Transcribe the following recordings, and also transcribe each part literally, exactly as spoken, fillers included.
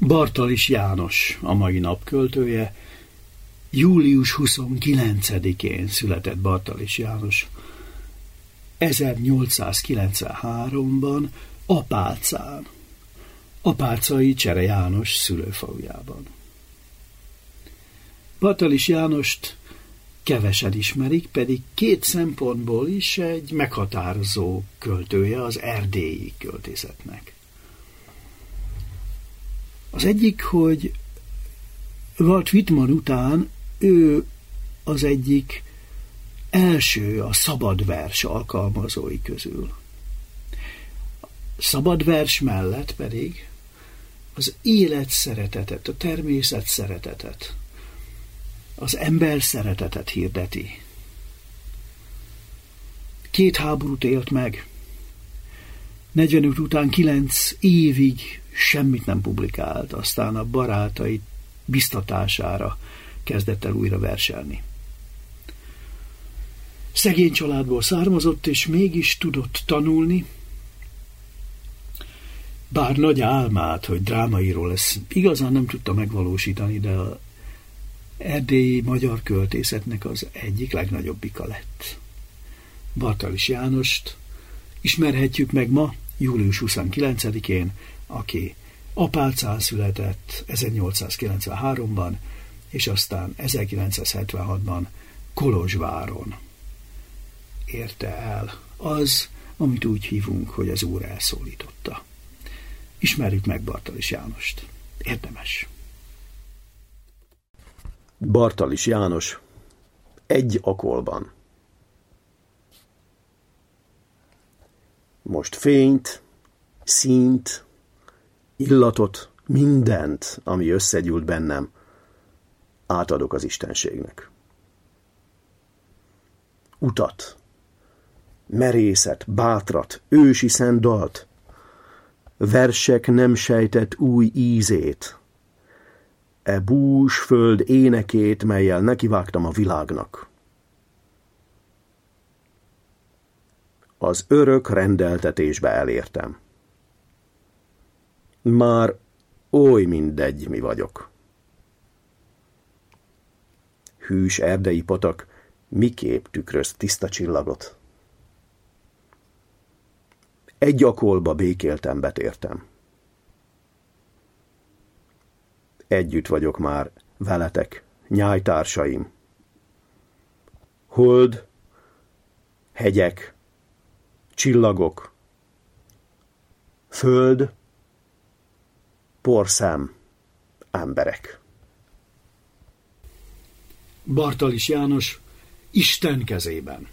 Bartalis János a mai nap költője. július huszonkilencedikén született Bartalis János ezernyolcszázkilencvenháromban Apácán, apácai Csere János szülőfalujában. Bartalis Jánost kevesen ismerik, pedig két szempontból is egy meghatározó költője az erdélyi költészetnek. Az egyik, hogy Walt Whitman után ő az egyik első a szabadvers alkalmazói közül. Szabadvers mellett pedig az élet szeretetet, a természet szeretetet, az ember szeretetet hirdeti. Két háborút élt meg. negyvenöt után kilenc évig semmit nem publikált, aztán a barátai biztatására kezdett el újra verselni. Szegény családból származott, és mégis tudott tanulni, bár nagy álmát, hogy drámaíró lesz, igazán nem tudta megvalósítani, de az erdélyi magyar költészetnek az egyik legnagyobbika lett. Bartalis Jánost ismerhetjük meg ma, július huszonkilencedikén, aki Apácán született ezernyolcszázkilencvenháromban, és aztán ezerkilencszázhetvenhatban Kolozsváron érte el az, amit úgy hívunk, hogy az Úr elszólította. Ismerjük meg Bartalis Jánost. Érdemes. Bartalis János egy akolban. Most fényt, színt, illatot, mindent, ami összegyűlt bennem, átadok az Istenségnek. Utat, merészet, bátrat, ősi szent dalt, versek nem sejtett új ízét, e bús föld énekét, mellyel nekivágtam a világnak. Az örök rendeltetésbe elértem. Már oly mindegy, mi vagyok. Hűs erdei patak miképp tükröz tiszta csillagot. Egy akolba békéltem, betértem. Együtt vagyok már veletek, nyájtársaim. Hold, hegyek, csillagok, föld, porszem, emberek. Bartalis János Isten kezében.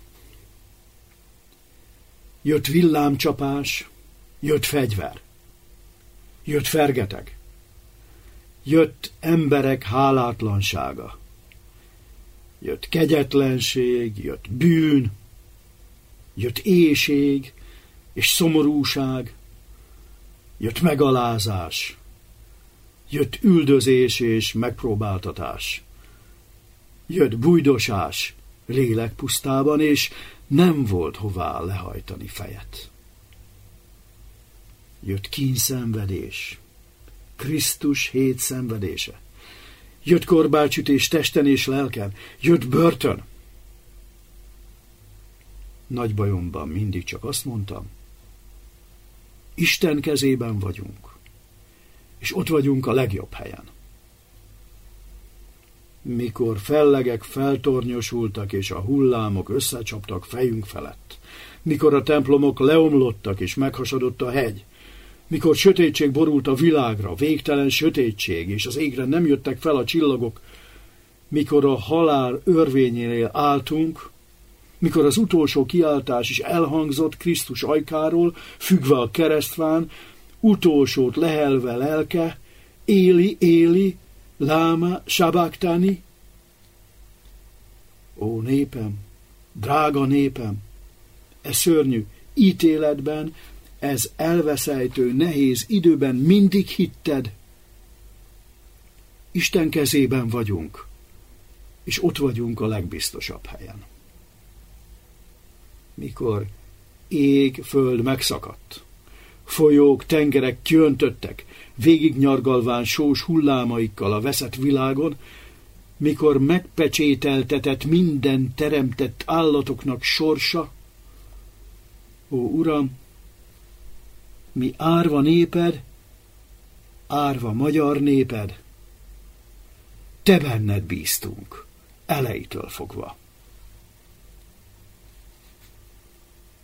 Jött villámcsapás, jött fegyver, jött fergeteg, jött emberek hálátlansága, jött kegyetlenség, jött bűn, jött éhség és szomorúság, jött megalázás, jött üldözés és megpróbáltatás, jött bújdosás lélekpusztában, és nem volt hová lehajtani fejet. Jött kínszenvedés, Krisztus hét szenvedése, jött korbácsütés testen és lelken, jött börtön. Nagy bajomban mindig csak azt mondtam, Isten kezében vagyunk, és ott vagyunk a legjobb helyen. Mikor fellegek feltornyosultak, és a hullámok összecsaptak fejünk felett, mikor a templomok leomlottak, és meghasadott a hegy, mikor sötétség borult a világra, végtelen sötétség, és az égre nem jöttek fel a csillagok, mikor a halál örvényénél álltunk, mikor az utolsó kiáltás is elhangzott Krisztus ajkáról, függve a keresztfán, utolsót lehelve lelke, Éli, Éli, láma sabachthani. Ó népem, drága népem, e szörnyű ítéletben, ez elveszejtő, nehéz időben mindig hitted. Isten kezében vagyunk, és ott vagyunk a legbiztosabb helyen. Mikor ég, föld megszakadt, Folyók, tengerek kiöntöttek, végignyargalván sós hullámaikkal a veszett világon, mikor megpecsételtetett minden teremtett állatoknak sorsa. Ó, Uram, mi árva néped, árva magyar néped, te benned bíztunk, elejétől fogva.